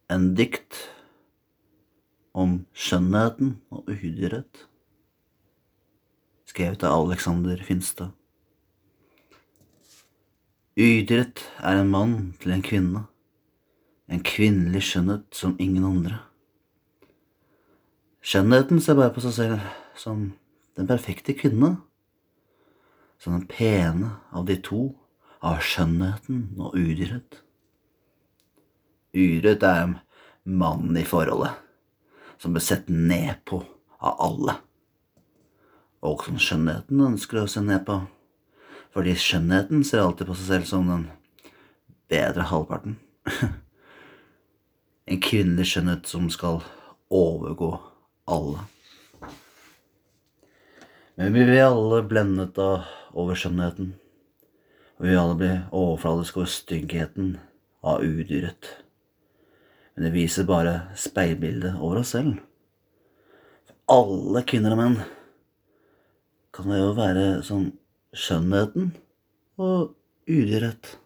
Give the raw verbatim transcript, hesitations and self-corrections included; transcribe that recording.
En dikt om skjønnheten og udyrhet, skrevet av Alexander Finstad. Udyrhet er en mann til en kvinne, en kvinnelig skjønnhet som ingen andre. Skjønnheten ser bare på seg selv som den perfekte kvinne, som den pene av de to, av skjønnheten og udyrhet. Udyrhet er en mann i forholdet, som blir sett ned på av alle, og som skjønnheten ønsker å se ned på, fordi skjønnheten ser alltid på seg selv som den bedre halvparten. En kvinnelig skjønnhet som skal overgå alle. Men vi blir alle blendet av over skjønnheten, og vi alle blir overfladiske over styggheten av udyrhet. Men det viser bare speilbildet over oss selv. For alle kvinner og menn kan det jo være sånn skjønnheten og udyrhet.